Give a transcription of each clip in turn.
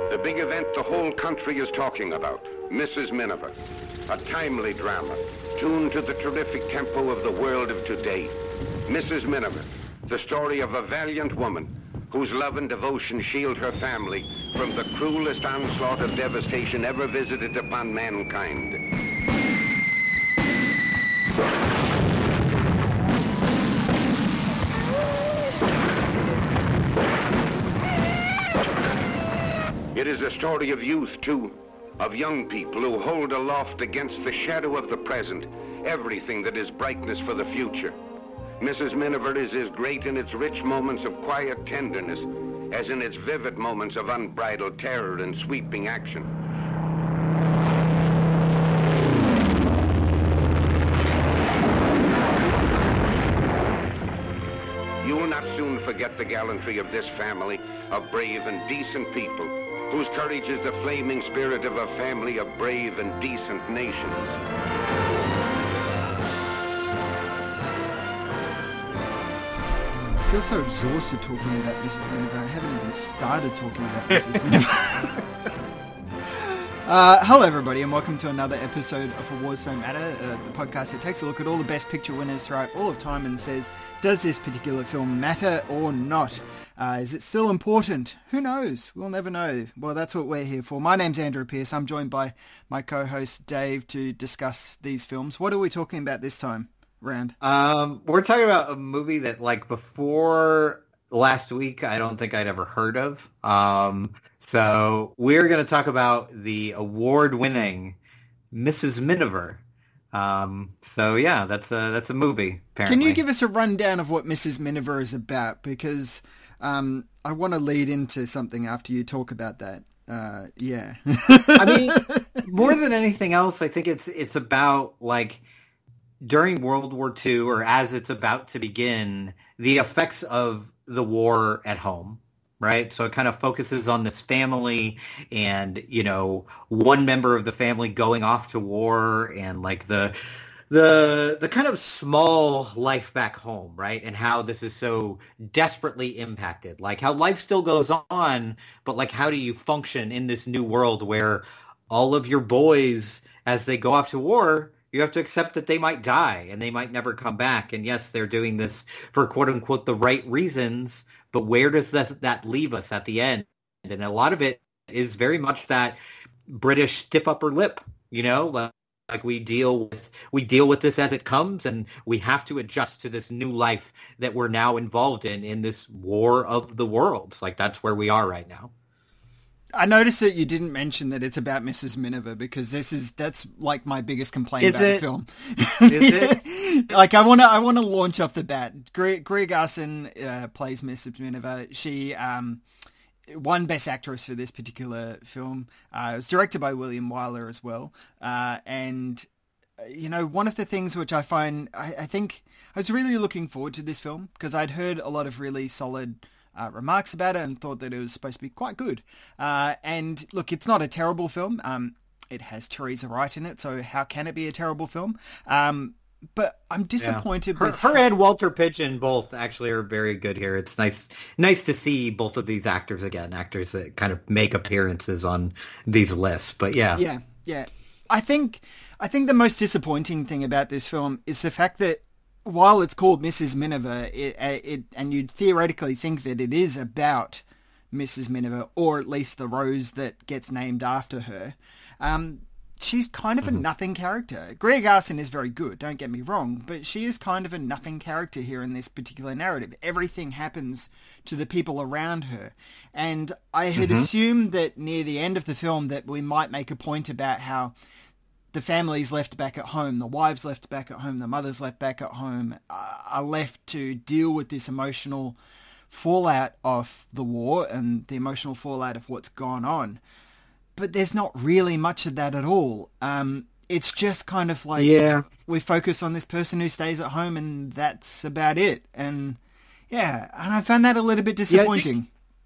The big event the whole country is talking about, Mrs. Miniver. A timely drama, tuned to the terrific tempo of the world of today. Mrs. Miniver, the story of a valiant woman whose love and devotion shield her family from the cruelest onslaught of devastation ever visited upon mankind. It is a story of youth, too, of young people who hold aloft against the shadow of the present everything that is brightness for the future. Mrs. Miniver is as great in its rich moments of quiet tenderness as in its vivid moments of unbridled terror and sweeping action. You will not soon forget the gallantry of this family of brave and decent people, whose courage is the flaming spirit of a family of brave and decent nations. I feel so exhausted talking about Mrs. Miniver. I haven't even started talking about Mrs. Miniver. Hello, everybody, and welcome to another episode of Awards Don't Matter, the podcast that takes a look at all the best picture winners throughout all of time and says, does this particular film matter or not? Is it still important? Who knows? We'll never know. Well, that's what we're here for. My name's Andrew Pierce. I'm joined by my co-host Dave to discuss these films. What are we talking about this time, Rand? We're talking about a movie that, like, before last week, I don't think I'd ever heard of. So we're going to talk about the award-winning Mrs. Miniver. So yeah, that's a movie, apparently. Can you give us a rundown of what Mrs. Miniver is about? Because I want to lead into something after you talk about that. Yeah. I mean, more than anything else, I think it's about, like, during World War II, or as it's about to begin, the effects of the war at home, right? So it kind of focuses on this family and, you know, one member of the family going off to war and, like, the kind of small life back home, right? And how this is so desperately impacted. Like, how life still goes on, but, like, how do you function in this new world where all of your boys, as they go off to war, you have to accept that they might die and they might never come back. And yes, they're doing this for quote unquote the right reasons, but where does that leave us at the end? And a lot of it is very much that British stiff upper lip, you know, like we deal with this as it comes, and we have to adjust to this new life that we're now involved in this war of the worlds. Like, that's where we are right now. I noticed that you didn't mention that it's about Mrs. Miniver, because that's like my biggest complaint about the film. Is it? Like, I want to launch off the bat. Greer Garson plays Mrs. Miniver. She won Best Actress for this particular film. It was directed by William Wyler as well. And you know, one of the things which I find, I think I was really looking forward to this film because I'd heard a lot of really solid remarks about it and thought that it was supposed to be quite good. And look, it's not a terrible film. It has Teresa Wright in it, so how can it be a terrible film? But I'm disappointed with her and Walter Pidgeon both actually are very good here. It's nice to see both of these actors again, actors that kind of make appearances on these lists. But yeah. I think the most disappointing thing about this film is the fact that while it's called Mrs. Miniver, and you'd theoretically think that it is about Mrs. Miniver, or at least the rose that gets named after her, she's kind of a nothing character. Greer Garson is very good, don't get me wrong, but she is kind of a nothing character here in this particular narrative. Everything happens to the people around her. And I had assumed that near the end of the film that we might make a point about how the families left back at home, the wives left back at home, the mothers left back at home, are left to deal with this emotional fallout of the war and the emotional fallout of what's gone on. But there's not really much of that at all. It's just kind of like we focus on this person who stays at home and that's about it. And I found that a little bit disappointing.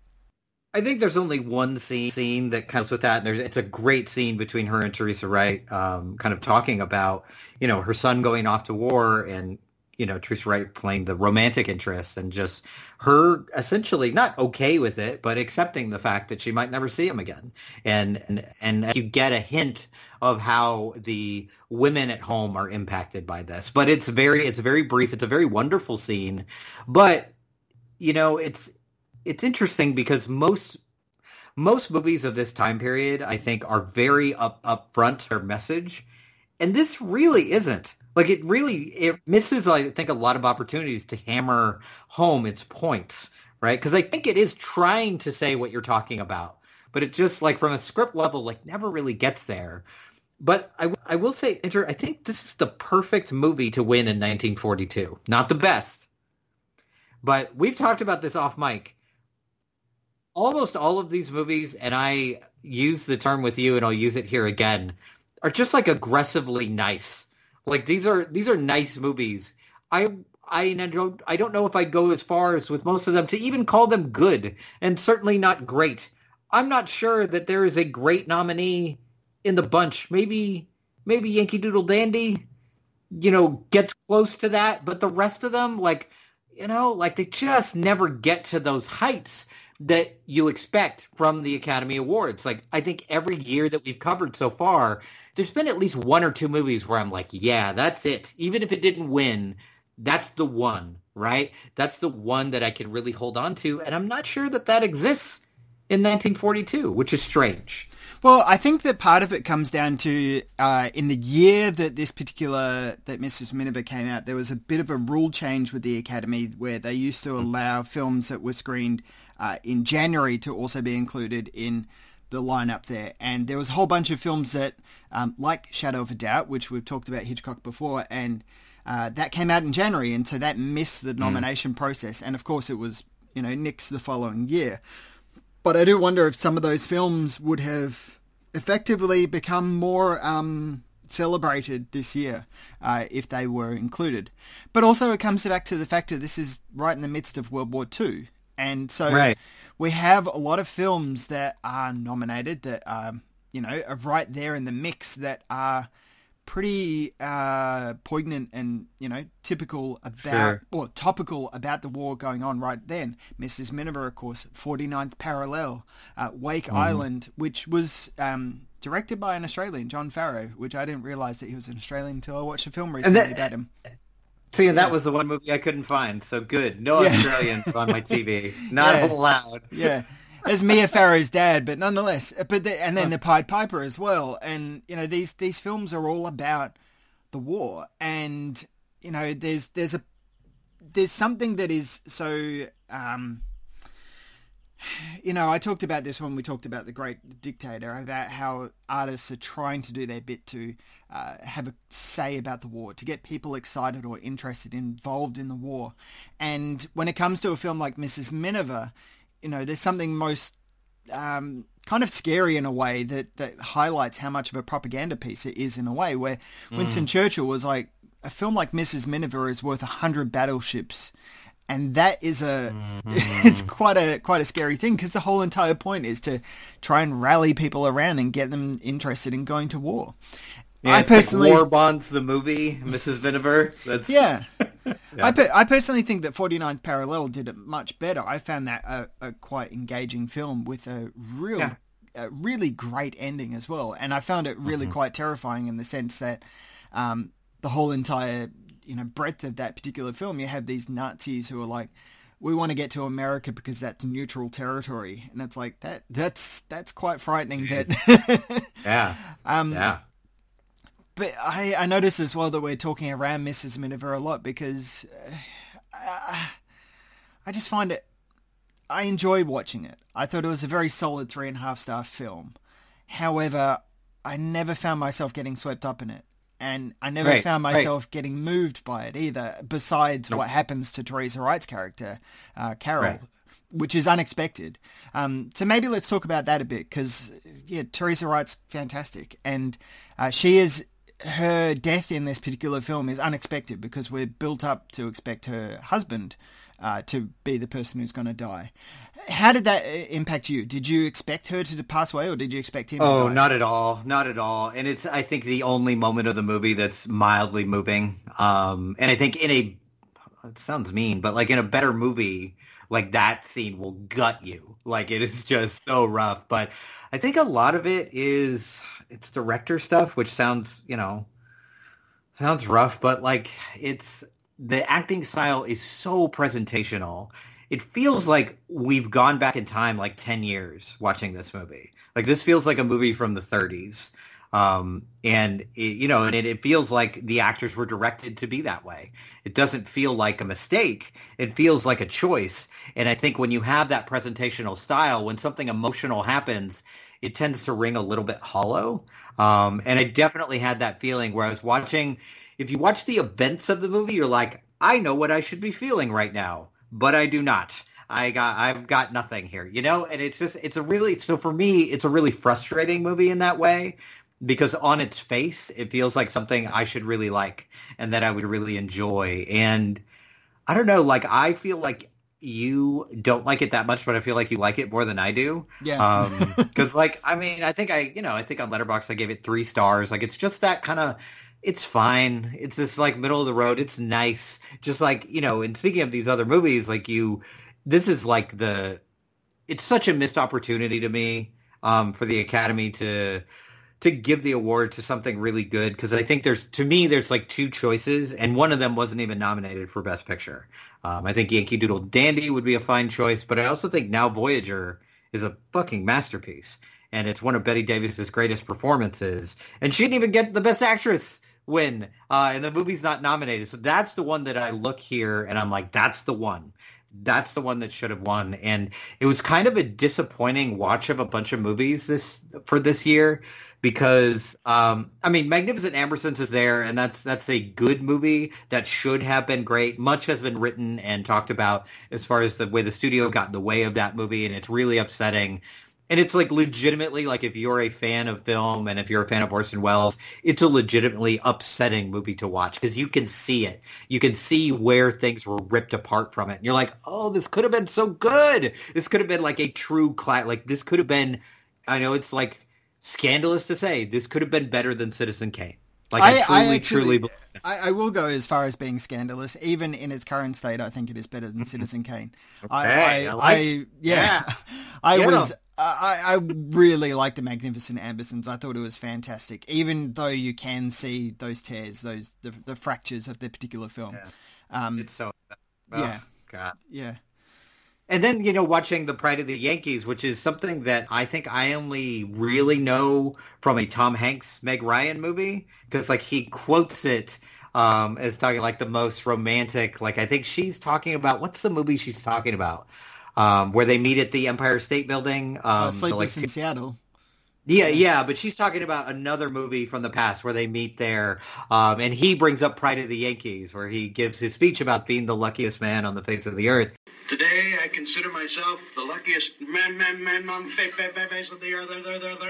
I think there's only one scene that comes with that, and it's a great scene between her and Teresa Wright, kind of talking about, you know, her son going off to war and, Teresa Wright playing the romantic interest, and just her essentially not okay with it, but accepting the fact that she might never see him again. And you get a hint of how the women at home are impacted by this. But it's very brief. It's a very wonderful scene. But, it's interesting because most movies of this time period, I think, are very upfront their message. And this really isn't. Like, it misses, I think, a lot of opportunities to hammer home its points, right? Because I think it is trying to say what you're talking about, but it just, like, from a script level, like, never really gets there. But I will say, Andrew, I think this is the perfect movie to win in 1942. Not the best, but we've talked about this off mic. Almost all of these movies, and I use the term with you, and I'll use it here again, are just, like, aggressively nice. Like, these are nice movies. I don't know if I'd go as far as with most of them to even call them good, and certainly not great. I'm not sure that there is a great nominee in the bunch. Maybe Yankee Doodle Dandy, gets close to that, but the rest of them, like they just never get to those heights that you expect from the Academy Awards. Like, I think every year that we've covered so far, there's been at least one or two movies where I'm like, yeah, that's it. Even if it didn't win, that's the one, right? That's the one that I can really hold on to. And I'm not sure that exists in 1942, which is strange. Well, I think that part of it comes down to in the year that that Mrs. Miniver came out, there was a bit of a rule change with the Academy where they used to allow films that were screened in January to also be included in the lineup there. And there was a whole bunch of films that, like Shadow of a Doubt, which we've talked about Hitchcock before, and that came out in January, and so that missed the nomination process. And of course it was, nixed the following year. But I do wonder if some of those films would have effectively become more celebrated this year if they were included. But also it comes back to the fact that this is right in the midst of World War II. And so we have a lot of films that are nominated that are, are right there in the mix that are pretty poignant and, typical about, or topical about the war going on right then. Mrs. Miniver, of course, 49th Parallel, Wake Island, which was directed by an Australian, John Farrow, which I didn't realise that he was an Australian until I watched a film recently about him. See, that was the one movie I couldn't find, so good. No Australians on my TV. Not allowed. Yeah. As Mia Farrow's dad, but nonetheless. And then the Pied Piper as well. And, these films are all about the war. And, there's something that is so... I talked about this when we talked about The Great Dictator, about how artists are trying to do their bit to have a say about the war, to get people excited or interested, involved in the war. And when it comes to a film like Mrs. Miniver, there's something most kind of scary in a way that highlights how much of a propaganda piece it is in a way, where Winston Churchill was like, a film like Mrs. Miniver is worth 100 battleships. And that is it's quite a scary thing, because the whole entire point is to try and rally people around and get them interested in going to war. Yeah, I personally, like War Bonds the movie, Mrs. Miniver. That's... Yeah. I personally think that 49th Parallel did it much better. I found that a quite engaging film with a really great ending as well. And I found it really quite terrifying in the sense that the whole entire breadth of that particular film, you have these Nazis who are like, we want to get to America because that's neutral territory. And it's like, that's quite frightening. That yeah. But I noticed as well that we're talking around Mrs. Miniver a lot because I just find it, I enjoy watching it. I thought it was a very solid 3.5-star film. However, I never found myself getting swept up in it. And I never found myself getting moved by it either, besides what happens to Teresa Wright's character, Carol, which is unexpected. So maybe let's talk about that a bit, because, Teresa Wright's fantastic. And her death in this particular film is unexpected, because we're built up to expect her husband to be the person who's going to die. How did that impact you? Did you expect her to pass away, or did you expect him to die? Oh, not at all. Not at all. And it's, I think, the only moment of the movie that's mildly moving. And I think in it sounds mean, but like in a better movie, like that scene will gut you. Like it is just so rough. But I think a lot of it's director stuff, which sounds rough, but like the acting style is so presentational. It feels like we've gone back in time like 10 years watching this movie. Like this feels like a movie from the 30s. And it feels like the actors were directed to be that way. It doesn't feel like a mistake. It feels like a choice. And I think when you have that presentational style, when something emotional happens, it tends to ring a little bit hollow. And I definitely had that feeling where I was watching. If you watch the events of the movie, you're like, I know what I should be feeling right now, but I do not. I've got nothing here, and so for me, it's a really frustrating movie in that way, because on its face, it feels like something I should really like and that I would really enjoy. And I don't know, like, I feel like you don't like it that much, but I feel like you like it more than I do. Yeah. Cause like, I mean, I think on Letterboxd, I gave it 3 stars. Like, it's just that kind of, it's fine. It's this like middle of the road. It's nice. Just like, and speaking of these other movies, like this is like it's such a missed opportunity to me, for the Academy to give the award to something really good. Cause I think there's like 2 choices and one of them wasn't even nominated for Best Picture. I think Yankee Doodle Dandy would be a fine choice, but I also think Now Voyager is a fucking masterpiece. And it's one of Bette Davis's greatest performances. And she didn't even get the Best Actress win, and the movie's not nominated. So that's the one that I look here and I'm like, that's the one. That's the one that should have won. And it was kind of a disappointing watch of a bunch of movies this year, because Magnificent Ambersons is there, and that's a good movie that should have been great. Much has been written and talked about as far as the way the studio got in the way of that movie, and it's really upsetting. And it's like legitimately, like if you're a fan of film and if you're a fan of Orson Welles, it's a legitimately upsetting movie to watch because you can see it. You can see where things were ripped apart from it. And you're like, oh, this could have been so good. This could have been like a true like this could have been, I know it's like scandalous to say, this could have been better than Citizen Kane. Like I truly believe that. I will go as far as being scandalous. Even in its current state, I think it is better than Citizen Kane. Okay, I really like The Magnificent Ambersons. I thought it was fantastic, even though you can see those tears, the fractures of the particular film. Yeah. It's so yeah, God, yeah. And then, watching The Pride of the Yankees, which is something that I think I only really know from a Tom Hanks, Meg Ryan movie, because like he quotes it as talking like the most romantic. Like I think she's talking about, what's the movie she's talking about? Where they meet at the Empire State Building. Sleepless in Seattle. Yeah, but she's talking about another movie from the past where they meet there, and he brings up Pride of the Yankees, where he gives his speech about being the luckiest man on the face of the earth. Today, I consider myself the luckiest man on the face of the earth. The Lou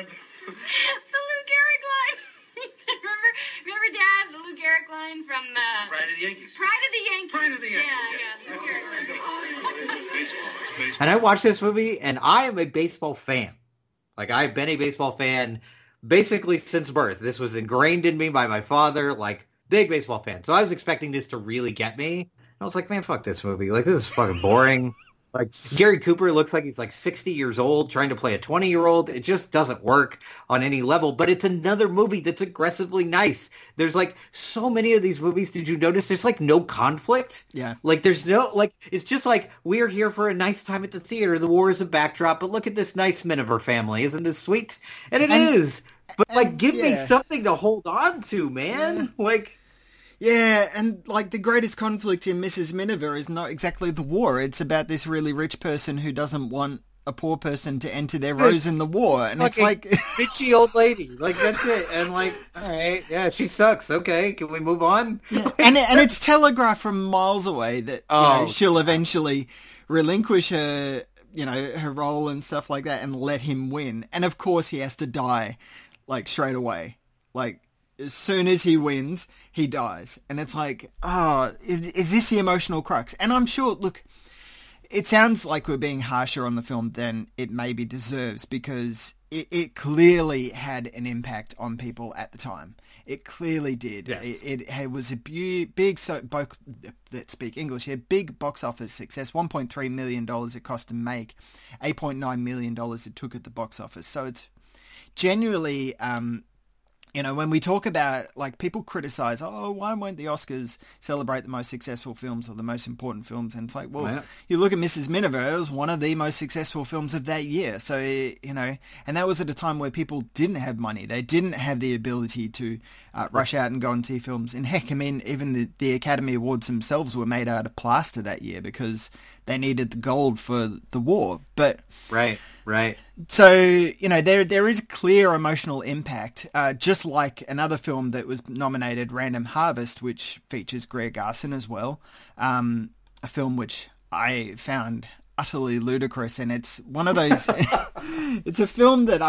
Gehrig line. Remember, Dad, the Lou Gehrig line from Pride of the Yankees. Pride of the Yankees. Pride of the Yankees. Yeah. Lou Gehrig. Baseball. And I watched this movie, and I am a baseball fan. Like, I've been a baseball fan basically since birth. This was ingrained in me by my father, like, big baseball fan. So I was expecting this to really get me. I was like, man, fuck this movie. Like, this is fucking boring. Like, Gary Cooper looks like he's like 60 years old trying to play a 20-year-old. It just doesn't work on any level. But it's another movie that's aggressively nice. There's like so many of these movies. Did you notice there's like no conflict? Yeah. Like there's no, like, it's just like, we're here for a nice time at the theater. The war is a backdrop. But look at this nice Miniver family. Isn't this sweet? And it is. But like, give me something to hold on to, man. Yeah. Like... Yeah, and like the greatest conflict in Mrs. Miniver is not exactly the war. It's about this really rich person who doesn't want a poor person to enter their rows in the war. And it's like... bitchy old lady. Like, that's it. And like, all right, yeah, she sucks. Okay, can we move on? Yeah. and it's telegraphed from miles away that she'll eventually relinquish her, her role and stuff like that and let him win. And of course he has to die, like, straight away. Like... As soon as he wins, he dies. And it's like, is this the emotional crux? And I'm sure, look, it sounds like we're being harsher on the film than it maybe deserves, because it clearly had an impact on people at the time. It clearly did. Yes. It was a big, let's speak English here, big box office success. $1.3 million it cost to make, $8.9 million it took at the box office. So it's genuinely, when we talk about, like, people criticize, oh, why won't the Oscars celebrate the most successful films or the most important films? And it's like, well, you look at Mrs. Miniver, it was one of the most successful films of that year. So, and that was at a time where people didn't have money. They didn't have the ability to rush out and go and see films. And heck, I mean, even the Academy Awards themselves were made out of plaster that year because they needed the gold for the war. But Right. so, there is clear emotional impact, just like another film that was nominated, Random Harvest, which features Greer Garson as well, a film which I found utterly ludicrous, and it's one of those, it's a film that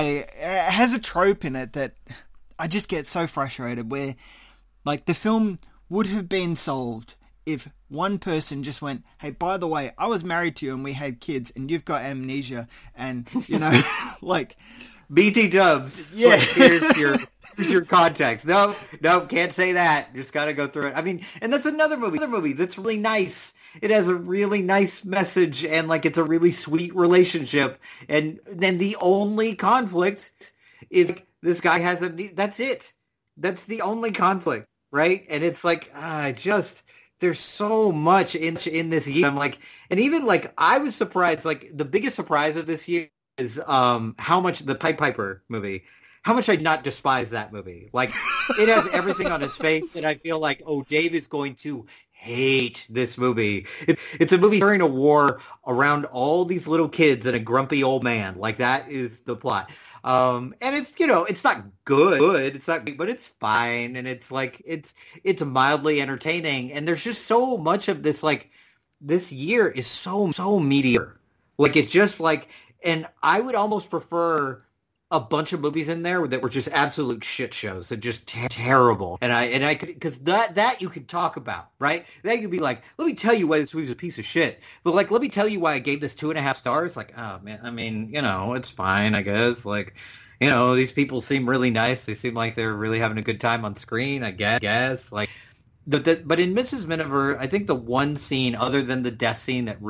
has a trope in it that I just get so frustrated where, like, the film would have been solved if one person just went, hey, by the way, I was married to you and we had kids and you've got amnesia and, like... BT Dubs. Yeah. Like, here's your context. No, can't say that. Just got to go through it. I mean, and that's another movie that's really nice. It has a really nice message and, like, it's a really sweet relationship. And then the only conflict is, like, this guy has amnesia. That's it. That's the only conflict, right? And it's like, there's so much in this year. I'm like, and even, like, I was surprised, like, the biggest surprise of this year is how much the Pied Piper movie, how much I not despise that movie. Like, it has everything on its face, and I feel like, oh, Dave is going to hate this movie. It's a movie during a war around all these little kids and a grumpy old man. Like, that is the plot. And it's, it's not good. It's not, but it's fine. And it's like, it's mildly entertaining. And there's just so much of this, like, this year is so mediocre. Like, it's just like, and I would almost prefer a bunch of movies in there that were just absolute shit shows that just terrible. And I could, because that you could talk about, right? That could be like, let me tell you why this movie's a piece of shit. But, like, let me tell you why I gave this 2.5 stars. Like, oh man, I mean, it's fine, I guess. Like, these people seem really nice. They seem like they're really having a good time on screen, I guess. Like, but in Mrs. Miniver, I think the one scene other than the death scene that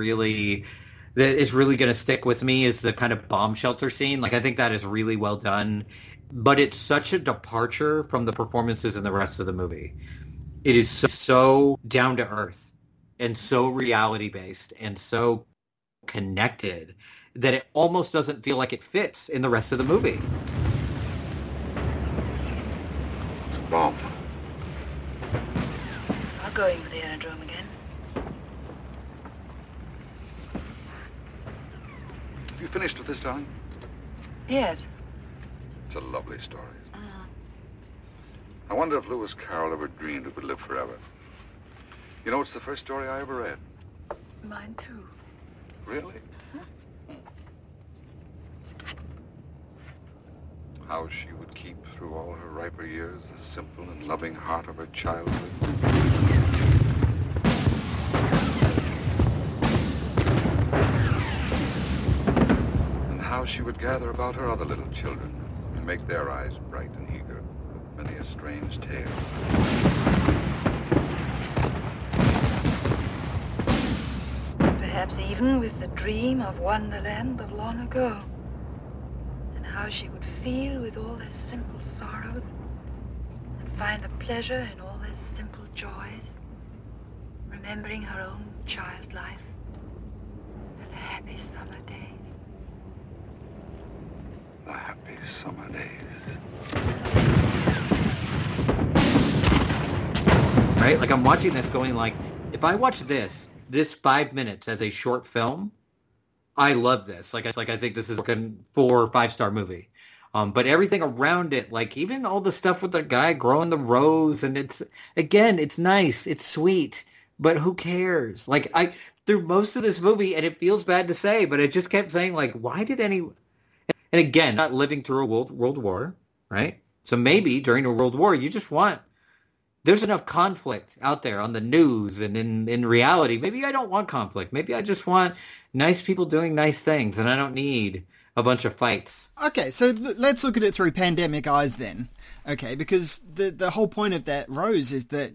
is really going to stick with me is the kind of bomb shelter scene. Like, I think that is really well done, but it's such a departure from the performances in the rest of the movie. It is so down to earth and so reality based and so connected that it almost doesn't feel like it fits in the rest of the movie. It's a bomb. I'll go in for the aerodrome again. Have you finished with this, darling? Yes. It's a lovely story. I wonder if Lewis Carroll ever dreamed it would live forever. It's the first story I ever read. Mine too. Really? How she would keep through all her riper years the simple and loving heart of her childhood. How she would gather about her other little children and make their eyes bright and eager with many a strange tale. Perhaps even with the dream of Wonderland of long ago. And how she would feel with all their simple sorrows and find a pleasure in all their simple joys, remembering her own child life and the happy summer days. The happy summer days. Right? Like, I'm watching this going like, if I watch this 5 minutes as a short film, I love this. Like, I think this is like a 4 or 5 star movie. But everything around it, like even all the stuff with the guy growing the rose, and it's nice, it's sweet, but who cares? Like, through most of this movie, and it feels bad to say, but it just kept saying, like, why did anyone... And again, not living through a world war, right? So maybe during a world war, you just want there's enough conflict out there on the news and in reality. Maybe I don't want conflict. Maybe I just want nice people doing nice things, and I don't need a bunch of fights. Okay, so let's look at it through pandemic eyes then. Okay, because the whole point of that Rose is that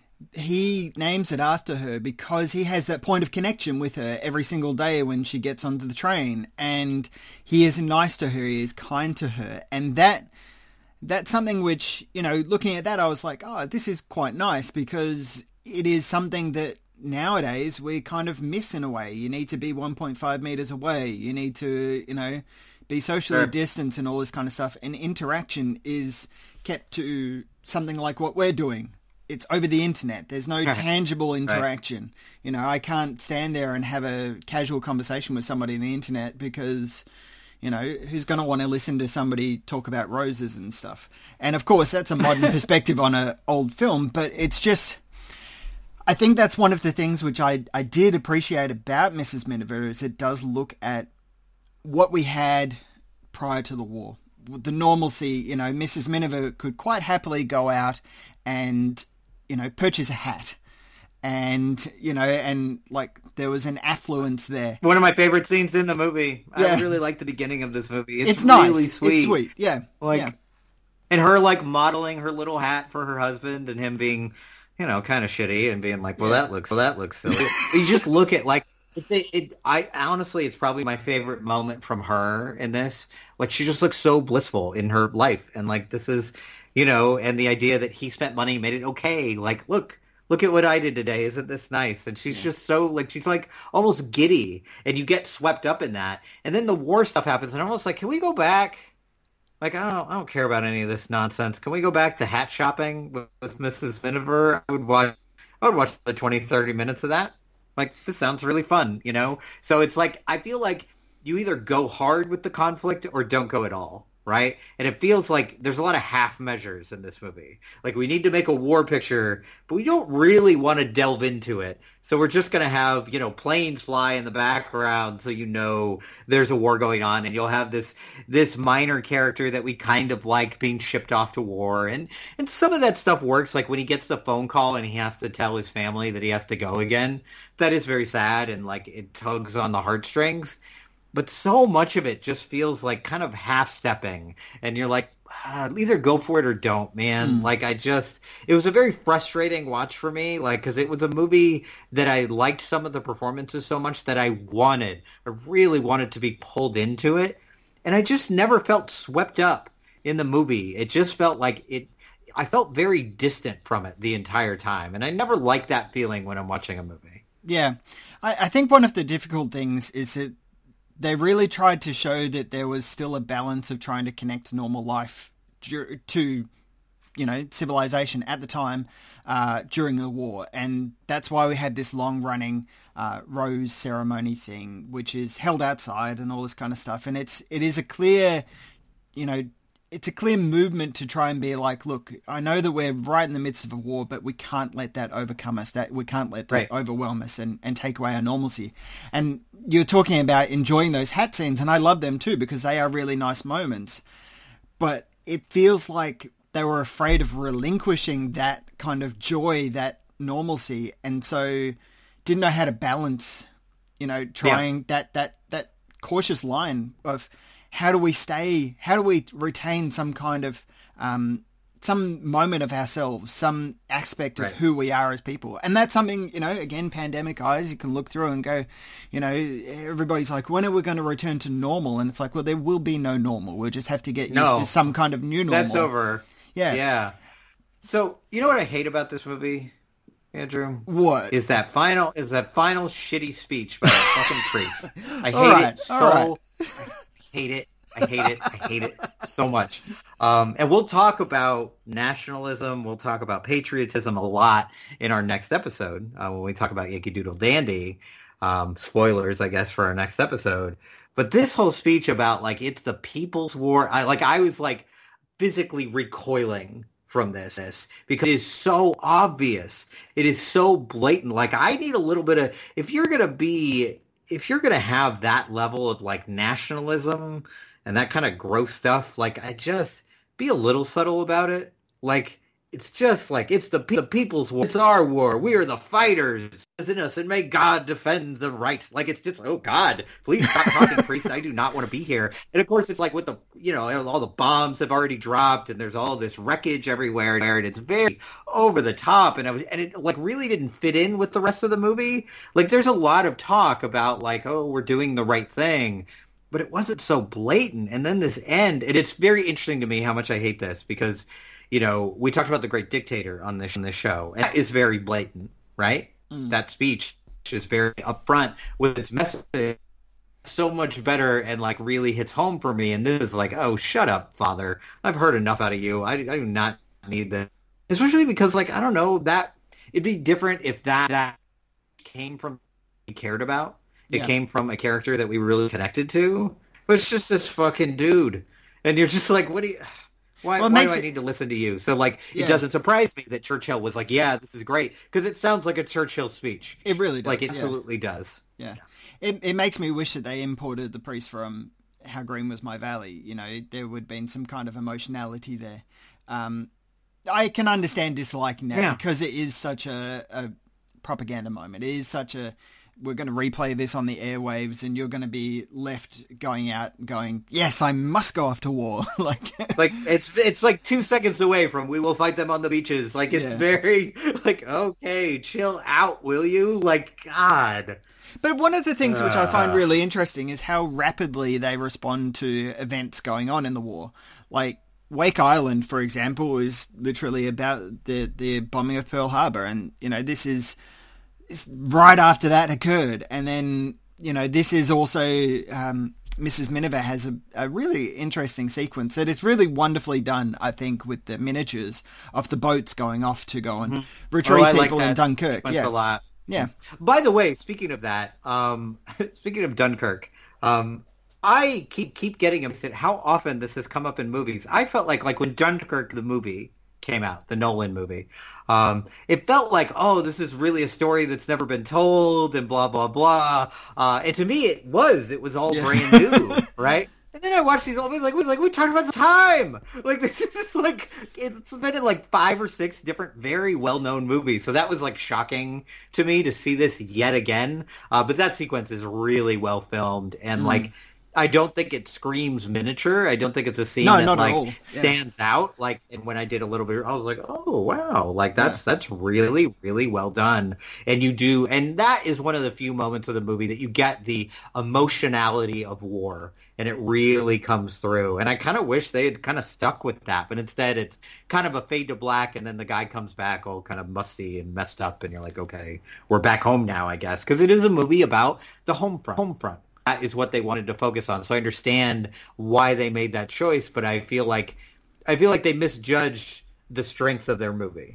he names it after her because he has that point of connection with her every single day when she gets onto the train, and he is nice to her, he is kind to her, and that's something which, you know, looking at that, I was like, oh, this is quite nice because it is something that nowadays we kind of miss in a way. You need to be 1.5 meters away. You need to, you know, be socially distanced and all this kind of stuff. And interaction is kept to something like what we're doing. It's over the internet. There's no tangible interaction. You know, I can't stand there and have a casual conversation with somebody on the internet because, you know, who's going to want to listen to somebody talk about roses and stuff? And of course, that's a modern perspective on an old film, but it's just, I think that's one of the things which I did appreciate about Mrs. Miniver is it does look at what we had prior to the war. The normalcy, you know, Mrs. Miniver could quite happily go out and, you know, purchase a hat. And, you know, and like there was an affluence there. One of my favorite scenes in the movie. Yeah. I really like the beginning of this movie. It's nice. Really sweet. It's sweet, yeah. Like, yeah. And her like modeling her little hat for her husband and him being, you know, kind of shitty and being like, well, that looks silly. You just look at like, I honestly, it's probably my favorite moment from her in this. Like, she just looks so blissful in her life. And like, this is, you know, and the idea that he spent money made it okay. Like, look at what I did today. Isn't this nice? And she's just so like, she's like almost giddy and you get swept up in that. And then the war stuff happens and I'm almost like, can we go back? Like, I don't care about any of this nonsense. Can we go back to hat shopping with Mrs. Miniver? I would watch the 20, 30 minutes of that. Like, this sounds really fun, you know? So it's like, I feel like you either go hard with the conflict or don't go at all, right? And it feels like there's a lot of half measures in this movie. Like, we need to make a war picture, but we don't really want to delve into it. So we're just going to have, you know, planes fly in the background so you know there's a war going on, and you'll have this minor character that we kind of like being shipped off to war. And some of that stuff works, like when he gets the phone call and he has to tell his family that he has to go again. That is very sad, and like it tugs on the heartstrings. But so much of it just feels like kind of half-stepping, and you're like, either go for it or don't, man. Like, it was a very frustrating watch for me, like, because it was a movie that I liked some of the performances so much that I really wanted to be pulled into it, and I just never felt swept up in the movie. It just felt like I felt very distant from it the entire time, and I never like that feeling when I'm watching a movie. Yeah. I think one of the difficult things is that they really tried to show that there was still a balance of trying to connect normal life to, you know, civilization at the time during the war. And that's why we had this long-running rose ceremony thing, which is held outside and all this kind of stuff. And it is a clear, you know, it's a clear movement to try and be like, look, I know that we're right in the midst of a war, but we can't let that overcome us. That we can't let that overwhelm us and take away our normalcy. And you're talking about enjoying those hat scenes, and I love them too because they are really nice moments. But it feels like they were afraid of relinquishing that kind of joy, that normalcy, and so didn't know how to balance, you know, trying that cautious line of how do we retain some kind of, some moment of ourselves, some aspect of who we are as people. And that's something, you know, again, pandemic eyes, you can look through and go, you know, everybody's like, when are we going to return to normal? And it's like, well, there will be no normal. We'll just have to get used to some kind of new normal. That's over. Yeah. Yeah. So, you know what I hate about this movie, Andrew? What? Is that final shitty speech by a fucking priest. I hate it so I hate it so much. And we'll talk about nationalism. We'll talk about patriotism a lot in our next episode when we talk about Yankee Doodle Dandy. Spoilers, I guess, for our next episode. But this whole speech about, like, it's the people's war, I was, like, physically recoiling from this because it is so obvious. It is so blatant. Like, I need a little bit of, if you're going to have that level of, like, nationalism and that kind of gross stuff, like, I just be a little subtle about it. Like, it's just like, it's the people's war. It's our war. We are the fighters in us, and may God defend the rights. Like, it's just, oh God, please stop talking, priest. I do not want to be here. And of course, it's like with the, all the bombs have already dropped, and there's all this wreckage everywhere, and it's very over the top, and it like really didn't fit in with the rest of the movie. Like, there's a lot of talk about like, oh, we're doing the right thing, but it wasn't so blatant. And then this end, and it's very interesting to me how much I hate this, because we talked about The Great Dictator on this show, and it's very blatant, right? That speech is very upfront with its message, so much better, and like really hits home for me. And this is like, oh, shut up, Father. I've heard enough out of you. I do not need this. Especially because, like, I don't know, that it'd be different if that came from we cared about. It came from a character that we really connected to. But it's just this fucking dude. And you're just like, what do you... Why do I need to listen to you? So, like, it doesn't surprise me that Churchill was like, yeah, this is great. Because it sounds like a Churchill speech. It really does. Like, it absolutely does. Yeah. It makes me wish that they imported the priest from How Green Was My Valley. There would have been some kind of emotionality there. I can understand disliking that because it is such a propaganda moment. It is such a... We're going to replay this on the airwaves, and you're going to be left going, yes, I must go off to war. like it's like 2 seconds away from we will fight them on the beaches. Like, it's very like, okay, chill out, will you? Like, God. But one of the things which I find really interesting is how rapidly they respond to events going on in the war. Like, Wake Island, for example, is literally about the bombing of Pearl Harbor, and this is right after that occurred. And then, this is also, Mrs. Miniver has a really interesting sequence that is really wonderfully done, I think, with the miniatures of the boats going off to go and retrieve people in Dunkirk. A lot. Yeah. By the way, speaking of that, speaking of Dunkirk, I keep getting upset how often this has come up in movies. I felt like when Dunkirk, the movie, came out, the Nolan movie, it felt like, oh, this is really a story that's never been told, and blah, blah, blah. And to me, it was all brand new, right? And then I watched these old movies, we talked about the time. Like, this is like, it's been in like 5 or 6 different, very well-known movies. So that was like shocking to me to see this yet again. But that sequence is really well filmed, and like, I don't think it screams miniature. I don't think it's a scene that stands out. Like, and when I did a little bit, I was like, oh wow, like that's really, really well done. And and that is one of the few moments of the movie that you get the emotionality of war, and it really comes through. And I kind of wish they had kind of stuck with that, but instead it's kind of a fade to black, and then the guy comes back all kind of musty and messed up, and you're like, okay, we're back home now, I guess, because it is a movie about the home front. That is what they wanted to focus on. So I understand why they made that choice, but I feel like they misjudged the strength of their movie.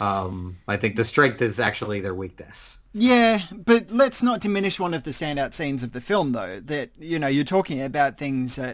I think the strength is actually their weakness. Yeah, but let's not diminish one of the standout scenes of the film, though, that, you're talking about things that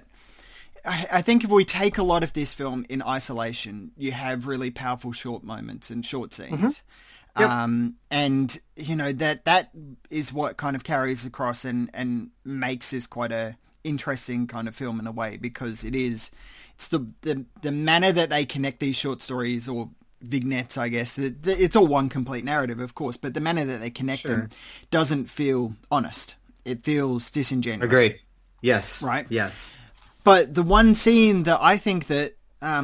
I think if we take a lot of this film in isolation, you have really powerful short moments and short scenes. Mm-hmm. Yep. And that is what kind of carries across and makes this quite a interesting kind of film in a way, because it's the manner that they connect these short stories or vignettes, I guess. It's all one complete narrative, of course, but the manner that they connect them doesn't feel honest. It feels disingenuous. Agreed. Yes. Right? Yes. But the one scene that I think that,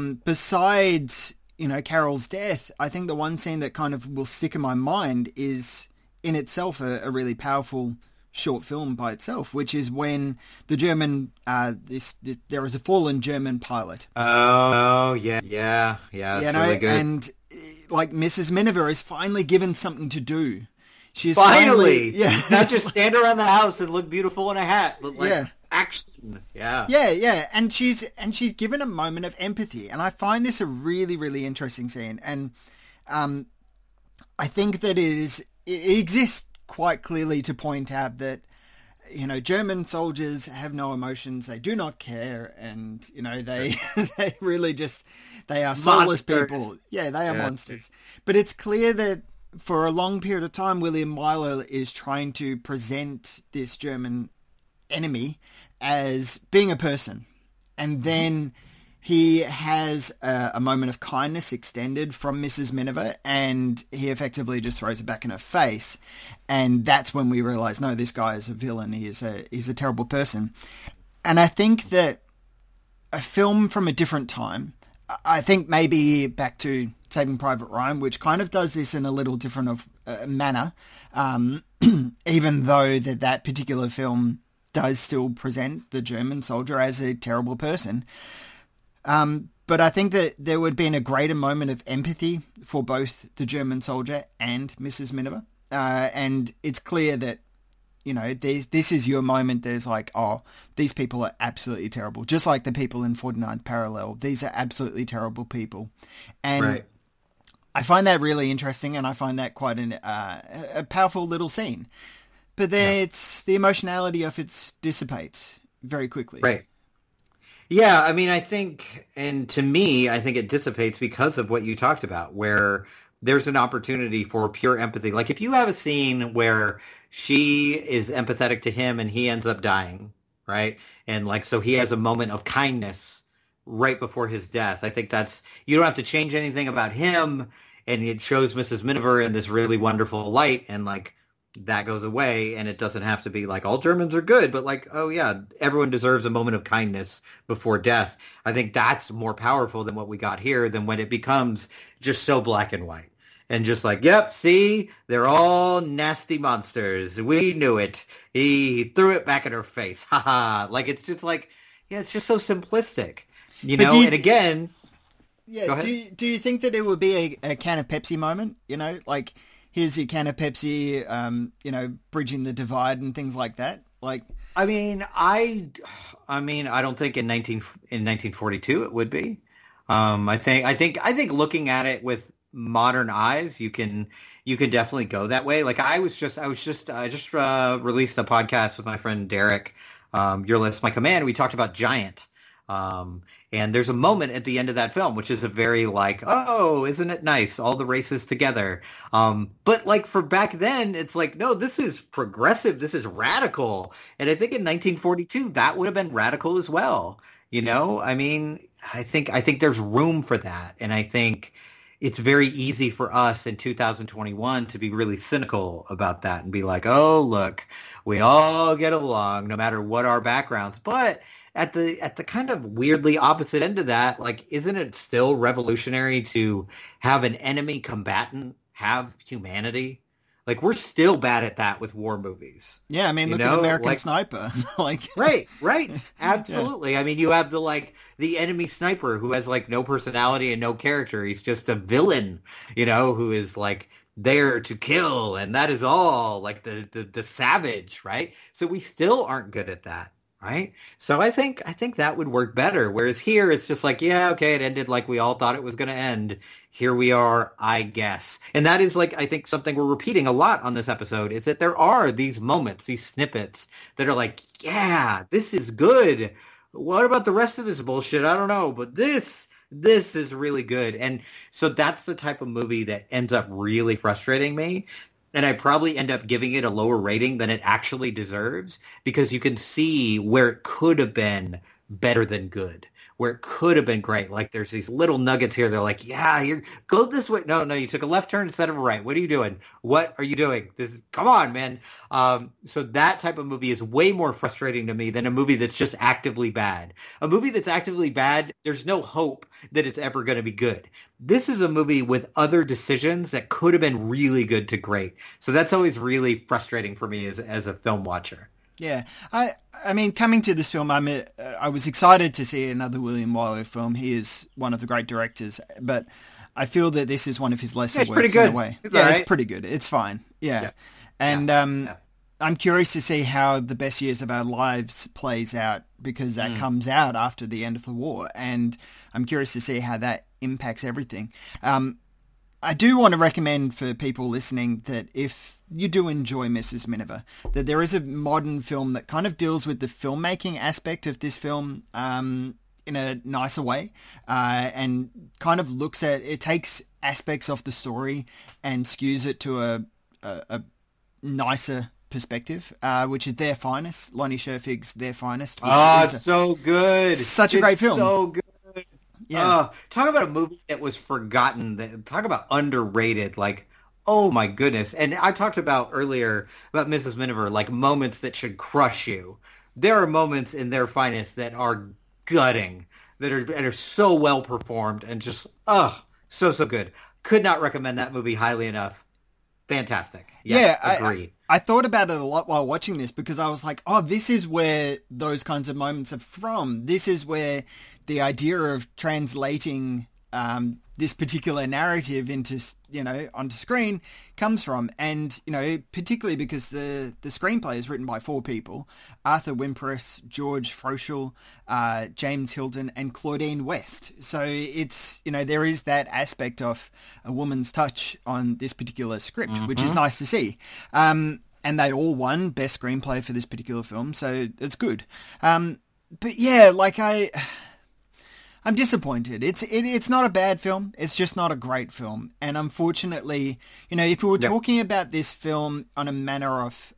besides Carol's death, I think the one scene that kind of will stick in my mind is in itself a really powerful short film by itself, which is when the German, there is a fallen German pilot. Oh, yeah, it's really good. And like Mrs. Miniver is finally given something to do. She's finally not just stand around the house and look beautiful in a hat, but like action. Yeah, and she's given a moment of empathy, and I find this a really, really interesting scene. And I think that it exists quite clearly to point out that German soldiers have no emotions, they do not care, and they they really just, they are soulless people. Yeah, they are monsters. But it's clear that for a long period of time, William Wyler is trying to present this German enemy as being a person, and then he has a moment of kindness extended from Mrs. Miniver, and he effectively just throws it back in her face. And that's when we realize, no, this guy is a villain. He's a terrible person. And I think that a film from a different time, I think maybe back to Saving Private Ryan, which kind of does this in a little different manner, even though that particular film does still present the German soldier as a terrible person. But I think that there would have been a greater moment of empathy for both the German soldier and Mrs. Miniver. And it's clear that, you know, this is your moment. There's like, oh, these people are absolutely terrible. Just like the people in 49th Parallel. These are absolutely terrible people. And right. I find that really interesting, and I find that quite a powerful little scene. But then it's the emotionality of it dissipates very quickly. Right. Yeah, I mean, I think, and to me, I think it dissipates because of what you talked about, where there's an opportunity for pure empathy. Like if you have a scene where she is empathetic to him and he ends up dying, right? And like, so he has a moment of kindness right before his death. I think that's, you don't have to change anything about him, and it shows Mrs. Miniver in this really wonderful light, and like, that goes away, and it doesn't have to be like all Germans are good, but like, oh yeah, everyone deserves a moment of kindness before death. I think that's more powerful than what we got here, than when it becomes just so black and white. And just like, yep, see, they're all nasty monsters. We knew it. He threw it back in her face. Ha ha. Like, it's just like, yeah, it's just so simplistic. You know, and again... Yeah, do you think that it would be a can of Pepsi moment? You know, like... Here's your can of Pepsi, you know, bridging the divide and things like that. Like, I mean, I don't think in 1942 it would be. I think looking at it with modern eyes, you can definitely go that way. Like I just released a podcast with my friend Derek, Your List, My Command. We talked about Giant. And there's a moment at the end of that film, which is a very like, oh, isn't it nice? All the races together. But like for back then, it's like, no, this is progressive. This is radical. And I think in 1942, that would have been radical as well. You know, I mean, I think there's room for that. And I think it's very easy for us in 2021 to be really cynical about that and be like, oh, look, we all get along no matter what our backgrounds. But at the kind of weirdly opposite end of that, like, isn't it still revolutionary to have an enemy combatant have humanity? Like, we're still bad at that with war movies. Yeah, I mean, look at American Sniper. Like, right, absolutely. Yeah. I mean, you have the enemy sniper who has like no personality and no character. He's just a villain, you know, who is like there to kill, and that is all. Like the savage, right? So we still aren't good at that. Right. So I think that would work better. Whereas here it's just like, yeah, okay, it ended like we all thought it was going to end. Here we are, I guess. And that is like, I think something we're repeating a lot on this episode is that there are these moments, these snippets that are like, yeah, this is good. What about the rest of this bullshit? I don't know. But this is really good. And so that's the type of movie that ends up really frustrating me. And I probably end up giving it a lower rating than it actually deserves, because you can see where it could have been better than good, where it could have been great. Like there's these little nuggets here. They're like, yeah, go this way. No, you took a left turn instead of a right. What are you doing? What are you doing? Come on, man. So that type of movie is way more frustrating to me than a movie that's just actively bad. A movie that's actively bad, there's no hope that it's ever going to be good. This is a movie with other decisions that could have been really good to great. So that's always really frustrating for me as a film watcher. Yeah, I mean, coming to this film, I was excited to see another William Wyler film. He is one of the great directors, but I feel that this is one of his lesser works pretty good. In a way. It's it's pretty good. It's fine. Yeah. And I'm curious to see how The Best Years of Our Lives plays out, because that comes out after the end of the war, and I'm curious to see how that impacts everything. I do want to recommend for people listening that if you do enjoy Mrs. Miniver, that there is a modern film that kind of deals with the filmmaking aspect of this film in a nicer way, and kind of looks at, it takes aspects of the story and skews it to a nicer perspective, which is Their Finest. Lonnie Scherfig's Their Finest. Oh, it's so good. Such a great film. So good. Yeah. Talk about a movie that was forgotten. Talk about underrated. Like, oh my goodness. And I talked about earlier about Mrs. Miniver, like moments that should crush you. There are moments in Their Finest that are gutting, that are so well performed and just, so good. Could not recommend that movie highly enough. Fantastic. Yes, yeah, agree. I thought about it a lot while watching this because I was like, oh, this is where those kinds of moments are from. This is where the idea of translating this particular narrative into, onto screen comes from. And, particularly because the screenplay is written by 4 people: Arthur Wimpress, George Froschel, James Hilton, and Claudine West. So it's, there is that aspect of a woman's touch on this particular script, which is nice to see. And they all won Best Screenplay for this particular film, so it's good. But yeah, like I'm disappointed. It's not a bad film. It's just not a great film. And unfortunately, if we were talking about this film on a manner of,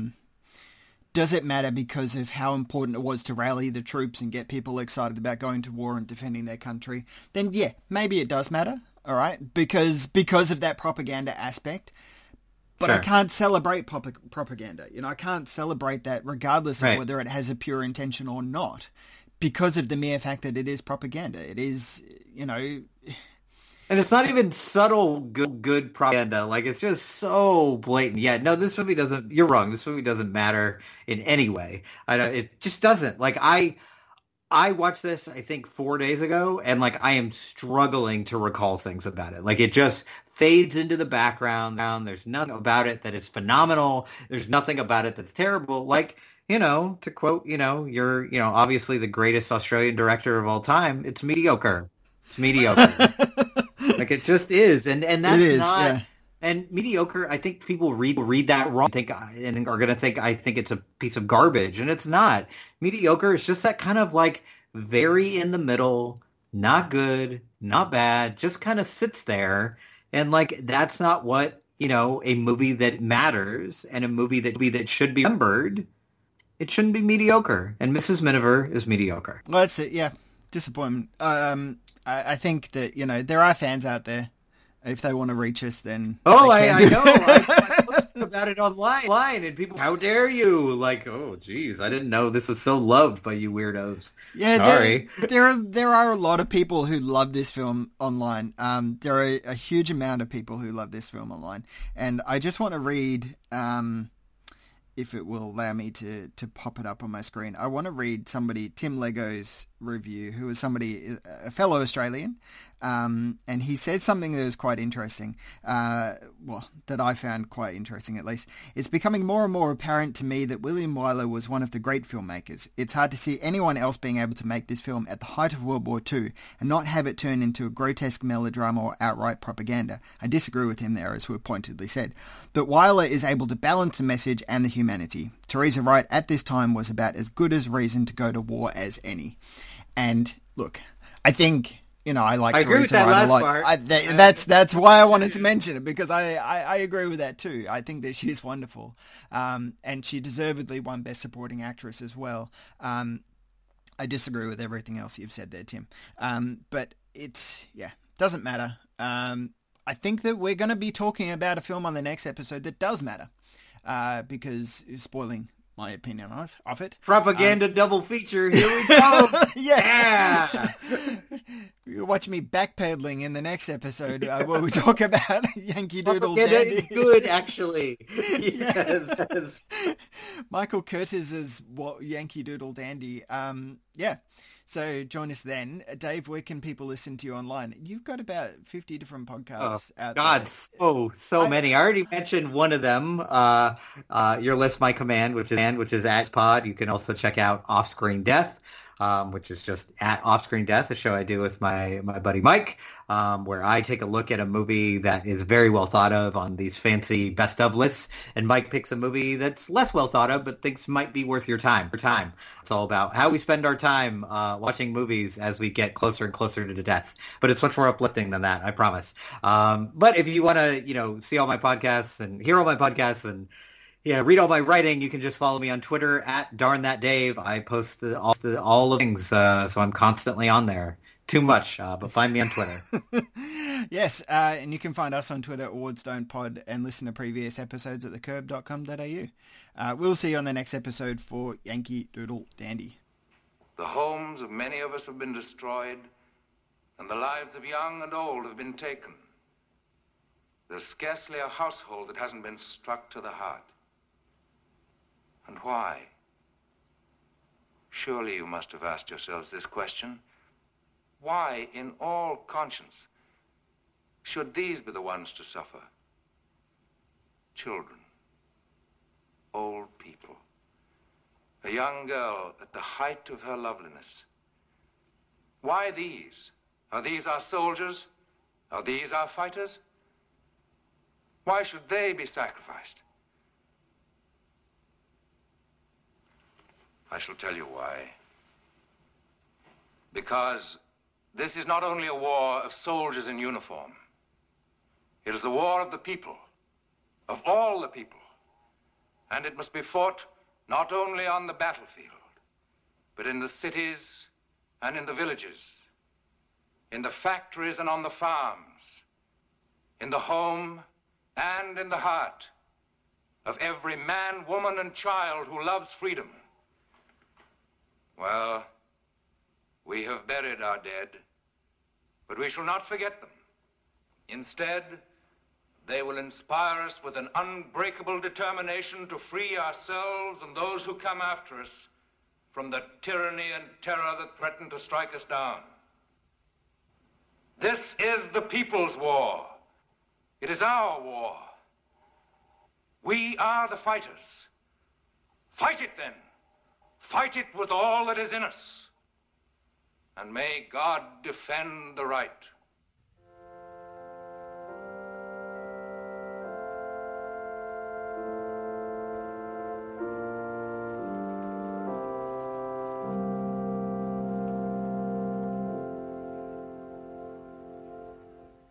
does it matter because of how important it was to rally the troops and get people excited about going to war and defending their country, then yeah, maybe it does matter. All right. Because of that propaganda aspect. But I can't celebrate propaganda. I can't celebrate that regardless of whether it has a pure intention or not. Because of the mere fact that it is propaganda. It is, And it's not even subtle good propaganda. Like, it's just so blatant. Yeah, no, this movie doesn't... You're wrong. This movie doesn't matter in any way. It just doesn't. Like, I watched this, I think, 4 days ago, and, like, I am struggling to recall things about it. Like, it just fades into the background. There's nothing about it that is phenomenal. There's nothing about it that's terrible. Like... to quote, you're, obviously the greatest Australian director of all time. It's mediocre. It's mediocre. Like, it just is. And that's not, yeah. And mediocre, I think people read that wrong and are going to think, I think it's a piece of garbage. And it's not. Mediocre is just that kind of like very in the middle, not good, not bad, just kind of sits there. And like, that's not what, a movie that matters and a movie that should be remembered. It shouldn't be mediocre, and Mrs. Miniver is mediocre. Well, that's it, yeah. Disappointment. I think that, there are fans out there. If they want to reach us, then... Oh, I know. I posted about it online, and people, how dare you? Like, oh, geez, I didn't know this was so loved by you weirdos. Yeah, sorry. There are a lot of people who love this film online. There are a huge amount of people who love this film online. And I just want to read... if it will allow me to pop it up on my screen. I want to read Tim Lego's review, who is a fellow Australian, and he said something that was quite interesting, that I found quite interesting at least. It's becoming more and more apparent to me that William Wyler was one of the great filmmakers. It's hard to see anyone else being able to make this film at the height of World War II and not have it turn into a grotesque melodrama or outright propaganda. I disagree with him there, as we pointedly said. But Wyler is able to balance the message and the humanity. Theresa Wright at this time was about as good as reason to go to war as any. And look, I think, I like Theresa Wright a lot. That's why I wanted to mention it, because I agree with that too. I think that she's wonderful. And she deservedly won Best Supporting Actress as well. I disagree with everything else you've said there, Tim. But doesn't matter. I think that we're going to be talking about a film on the next episode that does matter. Because it's spoiling my opinion of it. Propaganda double feature. Here we go. Yeah. You watch me backpedaling in the next episode where we talk about Yankee Doodle Dandy. Propaganda is good, actually. Yes. Michael Curtiz's Yankee Doodle Dandy. Yeah. So join us then. Dave, where can people listen to you online? You've got about 50 different podcasts out there. So many. I already mentioned one of them, Your List, My Command, which is at Pod. You can also check out Off Screen Death, which is just at Off Screen Death, a show I do with my buddy Mike, where I take a look at a movie that is very well thought of on these fancy best of lists, and Mike picks a movie that's less well thought of but thinks might be worth your time. It's all about how we spend our time watching movies as we get closer and closer to death. But it's much more uplifting than that, I promise. But if you want to, see all my podcasts and hear all my podcasts and read all my writing, you can just follow me on Twitter at DarnThatDave. I post all the things, so I'm constantly on there. Too much, but find me on Twitter. Yes, and you can find us on Twitter, AwardsDon'tPod, and listen to previous episodes at thecurb.com.au. We'll see you on the next episode for Yankee Doodle Dandy. The homes of many of us have been destroyed, and the lives of young and old have been taken. There's scarcely a household that hasn't been struck to the heart. And why? Surely you must have asked yourselves this question. Why, in all conscience, should these be the ones to suffer? Children, old people, a young girl at the height of her loveliness. Why these? Are these our soldiers? Are these our fighters? Why should they be sacrificed? I shall tell you why. Because this is not only a war of soldiers in uniform. It is a war of the people, of all the people. And it must be fought not only on the battlefield, but in the cities and in the villages, in the factories and on the farms, in the home and in the heart of every man, woman, and child who loves freedom. Well, we have buried our dead, but we shall not forget them. Instead, they will inspire us with an unbreakable determination to free ourselves and those who come after us from the tyranny and terror that threaten to strike us down. This is the people's war. It is our war. We are the fighters. Fight it then. Fight it with all that is in us. And may God defend the right.